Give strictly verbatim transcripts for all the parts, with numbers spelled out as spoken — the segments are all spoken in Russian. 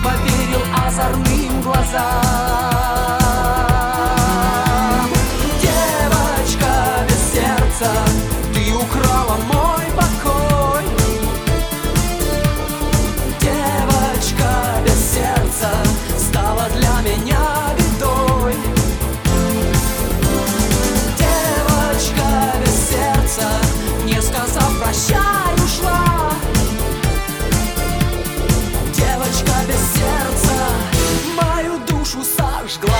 поверил озорным глазам. Девочка без сердца, ты украла мой покой. Девочка без сердца стала для меня бедой. Девочка без сердца, не сказав прощай, ушла. Девочка без сердца мою душу сожгла.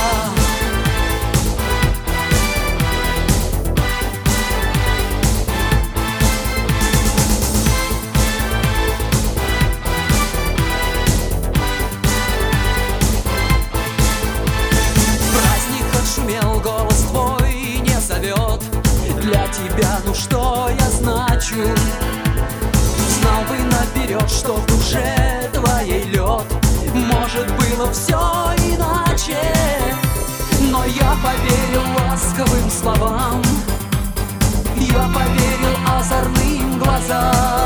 Шумел голос твой, не зовет. Для тебя, ну что я значу? Знал бы наперед, что в душе твоей лед. Может, было все иначе, но я поверил ласковым словам, я поверил озорным глазам.